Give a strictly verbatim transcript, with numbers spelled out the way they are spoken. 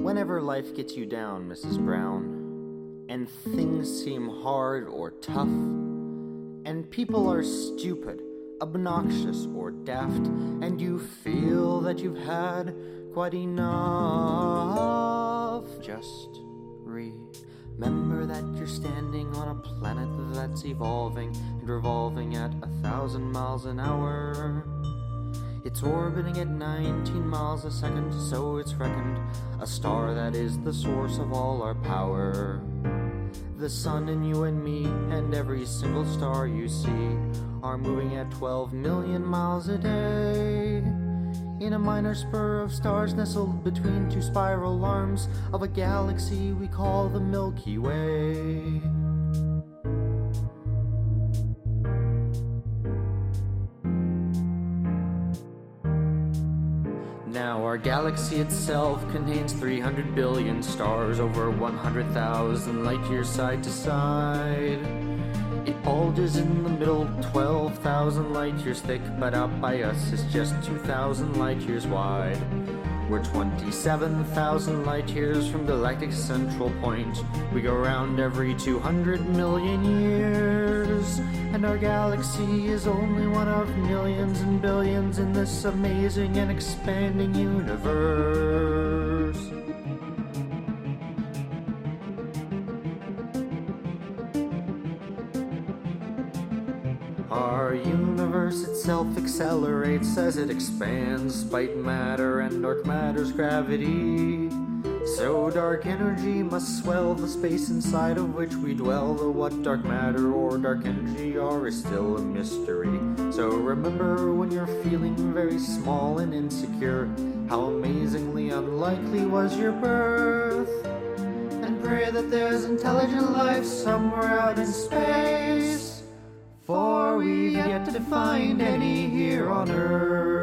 Whenever life gets you down, Missus Brown, and things seem hard or tough, and people are stupid, obnoxious, or daft, and you feel that you've had quite enough, just remember that you're standing on a planet that's evolving and revolving at a thousand miles an hour. It's orbiting at nineteen miles a second, so it's reckoned a star that is the source of all our power. The sun and you and me and every single star you see are moving at twelve million miles a day, in a minor spur of stars nestled between two spiral arms of a galaxy we call the Milky Way. Now our galaxy itself contains three hundred billion stars, over one hundred thousand light years side to side. It bulges in the middle, twelve thousand light years thick, but out by us is just two thousand light years wide. We're twenty-seven thousand light years from galactic central point. We go round every two hundred million years, and our galaxy is only one of millions and billions in this amazing and expanding universe. Our universe itself accelerates as it expands, despite matter and dark matter's gravity. So dark energy must swell the space inside of which we dwell, though what dark matter or dark energy are is still a mystery. So remember, when you're feeling very small and insecure, how amazingly unlikely was your birth, and pray that there's intelligent life somewhere out in space, for we've yet to find any here on Earth.